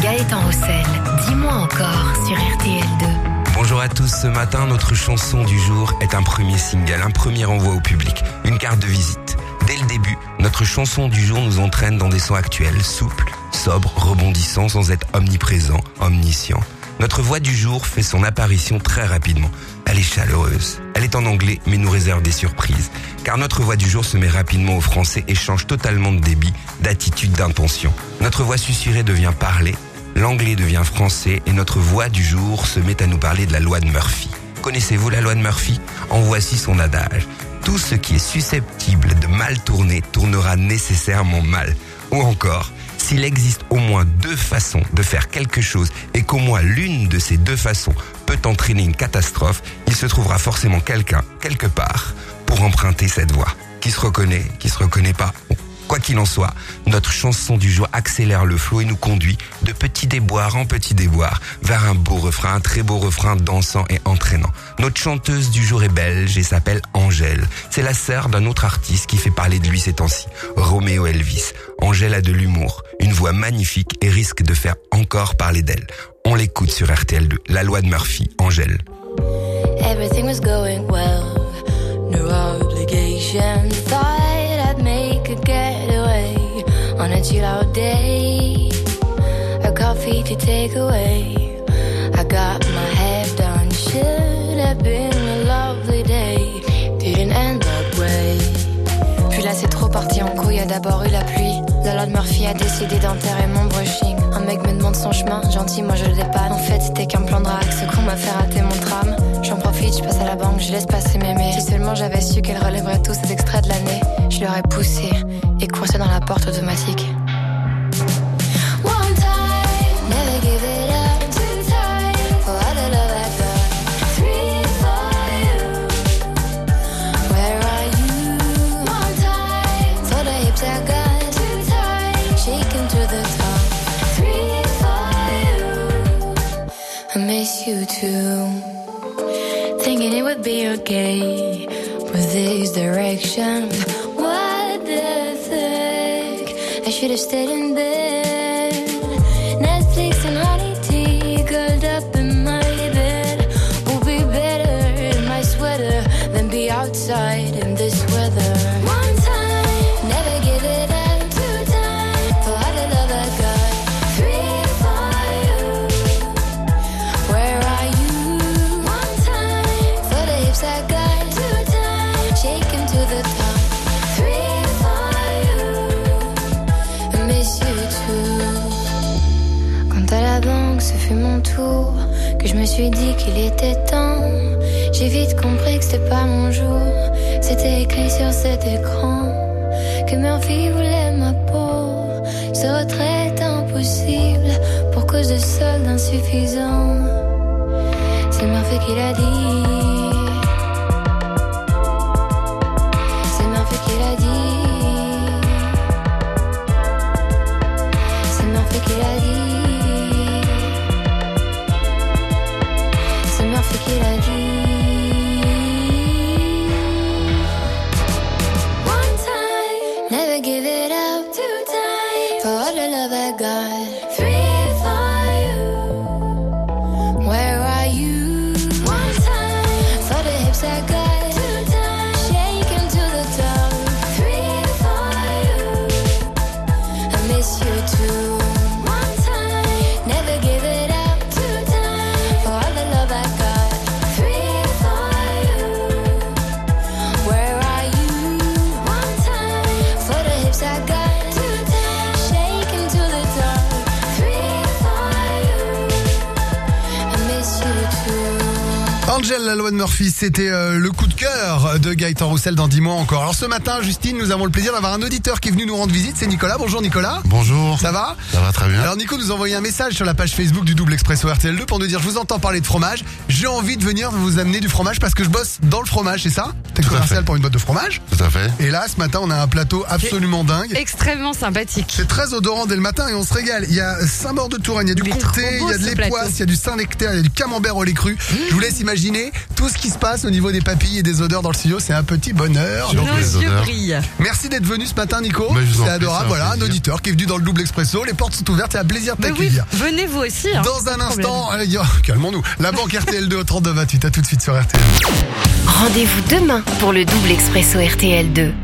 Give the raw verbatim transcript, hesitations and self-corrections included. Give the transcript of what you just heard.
Gaëtan Roussel, dis-moi encore sur R T L deux. Bonjour à tous, ce matin, notre chanson du jour est un premier single, un premier envoi au public, une carte de visite. Dès le début, notre chanson du jour nous entraîne dans des sons actuels, souples, sobres, rebondissants sans être omniprésents, omniscients. Notre voix du jour fait son apparition très rapidement. Elle est chaleureuse. Elle est en anglais, mais nous réserve des surprises. Car notre voix du jour se met rapidement au français et change totalement de débit, d'attitude, d'intention. Notre voix susurrée devient parlée, l'anglais devient français et notre voix du jour se met à nous parler de la loi de Murphy. Connaissez-vous la loi de Murphy ? En voici son adage. Tout ce qui est susceptible de mal tourner tournera nécessairement mal. Ou encore, s'il existe au moins deux façons de faire quelque chose et qu'au moins l'une de ces deux façons peut entraîner une catastrophe, il se trouvera forcément quelqu'un, quelque part, pour emprunter cette voie. Qui se reconnaît, qui se reconnaît pas. Bon, quoi qu'il en soit, notre chanson du jour accélère le flow et nous conduit de petit déboire en petit déboire vers un beau refrain, un très beau refrain dansant et entraînant. Notre chanteuse du jour est belge et s'appelle Angèle. C'est la sœur d'un autre artiste qui fait parler de lui ces temps-ci, Roméo Elvis. Angèle a de l'humour, une voix magnifique et risque de faire encore parler d'elle. On l'écoute sur R T L deux, la loi de Murphy, Angèle. Everything was going well, no obligation. Thought I'd make a getaway on a chill out day. A coffee to take away. I got my hair done, should have been a lovely day. Didn't end that way. Puis là c'est trop parti en couille, y a d'abord eu la pluie. La loi de Murphy a décidé d'enterrer mon brushing. Un mec me demande son chemin, gentil moi je le dépanne. En fait c'était qu'un plan de drague, ce qu'on m'a fait rater mon tram. J'en profite, je passe à la banque, je laisse passer mémé. Si seulement j'avais su qu'elle relèverait tous ces extraits de l'année, je l'aurais poussé et coursé dans la porte automatique. One time, never give it up. Two times, for all the love I got. Three for you, where are you? One time, for the hips I got. Two times, shaking to the top. Three for you, I miss you too. Thinking it would be okay with this direction. What the fuck? I should have stayed in bed. Netflix and honey tea, curled up in my bed. Would be better in my sweater than be outside in this weather. One time, never give it up. Two times, for all the love I got. Three for you, where are you? One time, for the hips I got. Two times, shaking to the top. Three for you, I miss you too. Quand à la banque ce fut mon tour, que je me suis dit qu'il était temps, j'ai vite compris que c'était pas mon jour. C'était écrit sur cet écran que Murphy voulait ma peau. Ce retrait est impossible pour cause de solde insuffisant. C'est Murphy qui l'a dit. C'est Murphy qui l'a dit. C'est Murphy qui l'a dit. C'est Murphy qui l'a dit. One time, never give it up. Two times, for all the love I got. Three for you, where are you? One time, for the hips I got. Two times, shaking to the top. Three for you, I miss you too. One time, never give it up. Two times, for all the love I got. Three for you, where are you? One time, for the hips I got. Two times, shaking to the top. Three for you, I miss you too. Angèle, la loi de Murphy, c'était euh, le coup de cœur de Gaëtan Roussel dans dix mois encore. Alors ce matin, Justine, nous avons le plaisir d'avoir un auditeur qui est venu nous rendre visite, c'est Nicolas. Bonjour Nicolas. Bonjour. Ça va ? Ça va très bien. Alors Nico nous a envoyé un message sur la page Facebook du Double Expresso R T L deux pour nous dire: je vous entends parler de fromage, j'ai envie de venir vous amener du fromage parce que je bosse dans le fromage, c'est ça ? T'es Tout à commercial fait. pour une boîte de fromage. Tout à fait. Et là, ce matin, on a un plateau absolument dingue. Extrêmement sympathique. C'est très odorant dès le matin et on se régale. Il y a Saint-Maur de Touraine, il y a du Il est comté, trop beau, il y a de ce l'époisse, plateau. il y a du Saint-Nectaire, il y a du camembert au lait cru. Je vous laisse imaginer imaginez tout ce qui se passe au niveau des papilles et des odeurs dans le studio. C'est un petit bonheur. Nos Donc, yeux odeurs. brillent. merci d'être venu ce matin, Nico. Bah, je vous en c'est prie, adorable. c'est un Voilà, un plaisir. auditeur qui est venu dans le double expresso. Les portes sont ouvertes. C'est un plaisir de Mais oui, t'accueillir. venez vous aussi. Hein. Dans un Pas de problème. instant, euh, y a- calmons-nous. La banque R T L deux au trente-deux vingt-huit. À tout de suite sur R T L. Rendez-vous demain pour le double expresso R T L deux.